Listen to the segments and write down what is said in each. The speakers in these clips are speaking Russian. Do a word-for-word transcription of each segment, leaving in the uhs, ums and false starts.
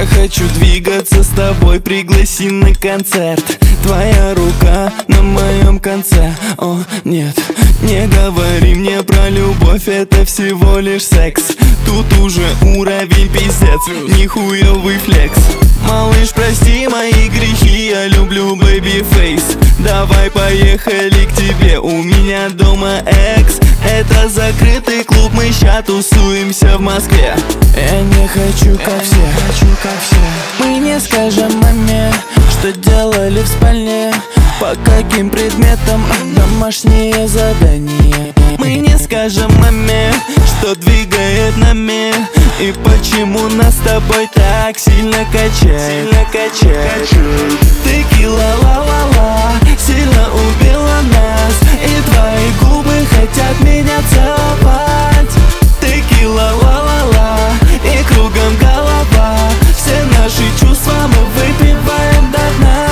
Я хочу двигаться с тобой, пригласи на концерт. Твоя рука на моем конце. О, нет, не говори мне про любовь, это всего лишь секс. Тут уже уровень пиздец, нихуевый флекс. Малыш, прости мои грехи, я люблю бэби фейс. Давай поехали к тебе, у меня дома экс. Это закрытый клуб, мы ща тусуемся в Москве. Я не хочу как все, хочу как все. Мы не скажем маме, что делали в спальне, по каким предметам домашние задания. Мы не скажем маме, что двигает нами, и почему нас с тобой так сильно качает, сильно качает. Текила ла-ла-ла сильно убила нас, и твои губы хотят меня целовать. Текила ла-ла-ла и кругом голова, все наши чувства мы выпиваем до дна.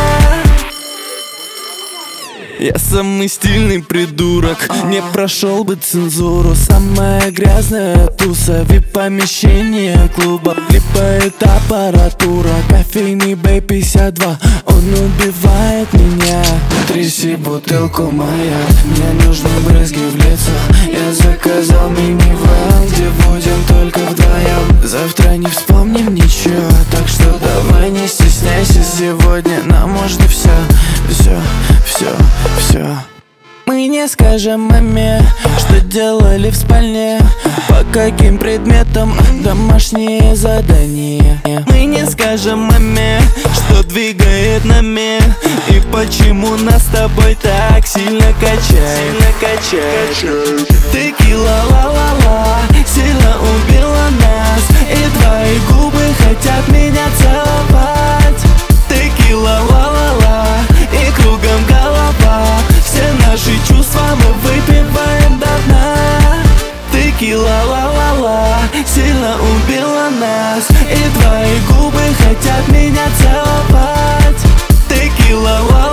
Я самый стильный придурок, не прошел бы цензуру. Самая грязная туса, вип-помещение клуба. Клипает аппаратура, кофейный бэй пятьдесят два. Он убивает меня. Тряси бутылку моя, мне нужны брызги в лицо. Я заказал мини-вэн, где будем только вдвоем. Завтра не вспомним ничего, так что давай не стесняйся. Сегодня нам можно все, все, все, все. Мы не скажем маме, что делали в спальне, по каким предметам домашние задания. Мы не скажем маме, что двигает нами, и почему нас с тобой так сильно качает, сильно качает. Текила ла-ла-ла сильно убила нас, и твои губы хотят меня целовать. Текила ла-ла-ла и кругом голова, все наши чувства мы выпиваем до дна. Текила ла-ла-ла сильно убила нас, и твои губы хотят меня целовать. Текила ла-ла-ла